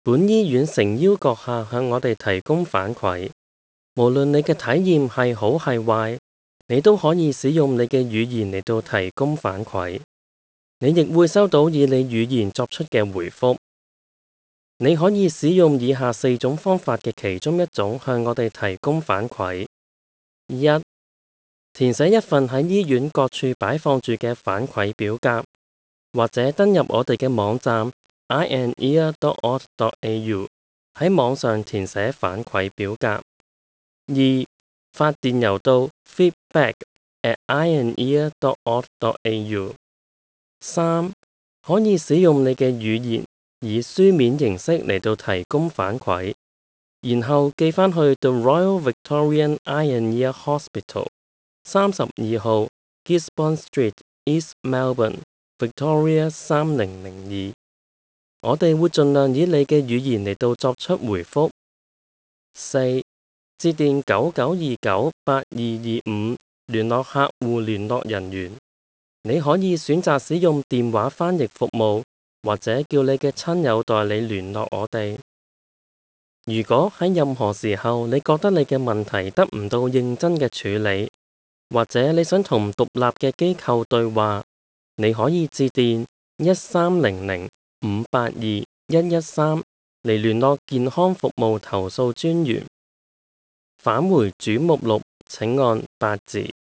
本醫院誠邀閣下向我哋提供反饋，無論你嘅體驗係好係壞，你都可以使用你嘅語言嚟到提供反饋。你亦會收到以你語言作出嘅回覆。你可以使用以下4種方法嘅其中一種向我哋提供反饋。1. 填寫一份喺醫院各處擺放住嘅反饋表格，或者登入我哋嘅網站 eyenear.org.au 喺網上填寫反饋表格。2. 發電郵到 feedback@eyenear.org.au。3. 可以使用你嘅語言以書面形式嚟到提供反饋，然後寄返去 The Royal Victorian Eye and Ear Hospital 32號 Gisborne Street East Melbourne Victoria 3002。我哋會盡量以你嘅語言嚟到作出回覆。4. 致電99298225聯絡客戶聯絡人員。你可以選擇使用電話翻譯服務，或者叫你嘅親友代你聯絡我哋。如果喺任何時候你覺得你嘅問題得唔到認真嘅處理，或者你想同獨立嘅機構對話，你可以致電1300-582-113嚟聯絡健康服務投訴專員。返回主目錄，請按8字。